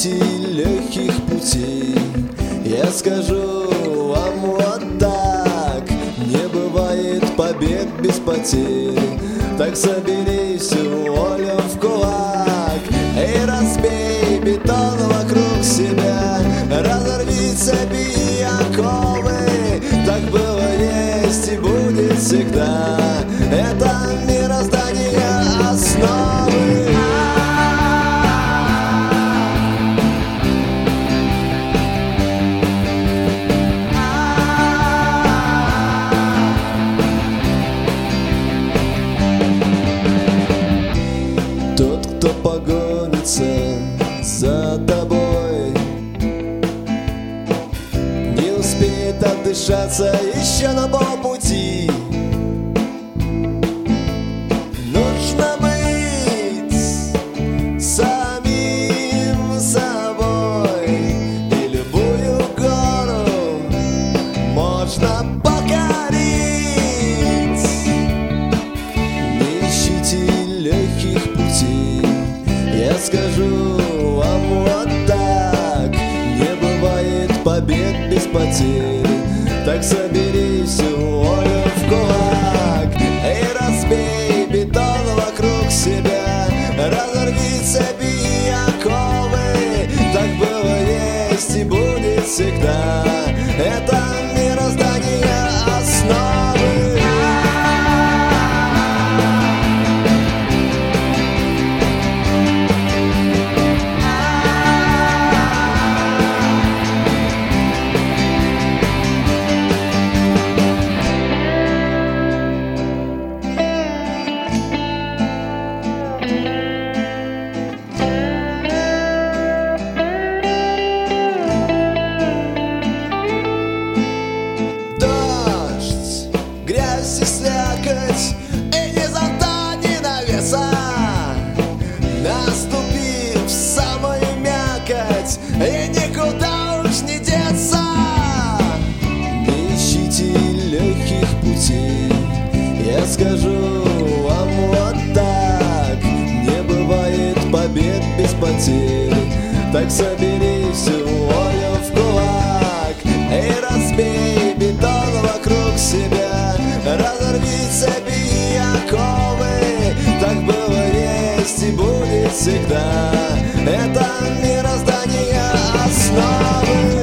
ищите легких путей. Я скажу вам вот так: не бывает побед без потерь. Так соберись волю в кулак и разбей бетон вокруг себя. Разорви цепи и оковы. Так было, есть и будет всегда. Это мироздание основы. Тот, кто погонится за тобой, не успеет отдышаться еще на полпути. Нужно быть самим собой, и любую гору можно покорить. Не ищите легких путей. Я скажу вам вот так: не бывает побед без потерь. Так соберись волю в кулак и разбей бетон вокруг себя. Разорви цепи и оковы. Так было, есть и будет всегда. Это мироздание основы. Грязь и слякоть, и ни зонта, ни навеса. Наступив в самую мякоть, и никуда уж не деться. Не ищите легких путей. Я скажу вам вот так: не бывает побед без потерь. Так соберись волю в кулак и разбей бетон вокруг себя. Разорви цепи и оковы. Так было, есть и будет всегда. Это мироздание основы.